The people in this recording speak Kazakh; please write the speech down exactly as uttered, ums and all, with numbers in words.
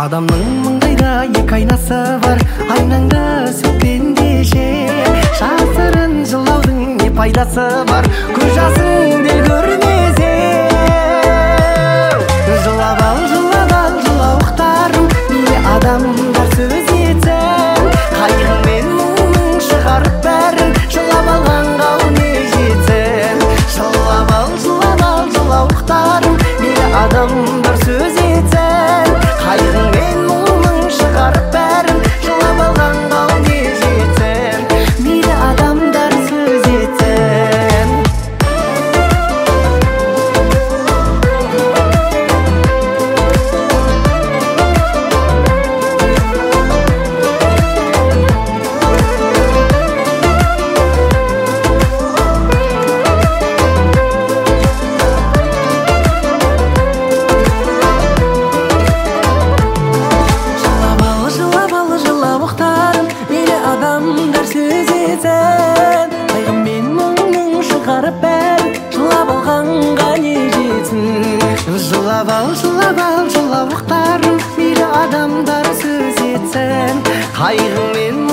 Адамның маңдайда екі айнасы бар, айнаңды сөкпендеше. Жасырын жылаудың не пайдасы бар, көз жасың де көрмесе. Жылап ал, жылап ал, жылауықтарым, мейлі адамдар сөз етсін. Қайғың мен мұңның шығарып бәрін, жылап алғанға не жетсін. Жылап ал, жылап ал, жылауықтарым, мейлі адамдар сөз етсін. Қайғың мен мұңның шығарып бәрін, жылап алғанға не жетсін. Мейлі адамдар сөз етсін. Қайғым мен мұңның шығарып бәрін, жылап алғанға не жетсін. Жылап ал, жылап ал, жылауықтарым, мейлі адамдар сөз етсін. Қайғың мен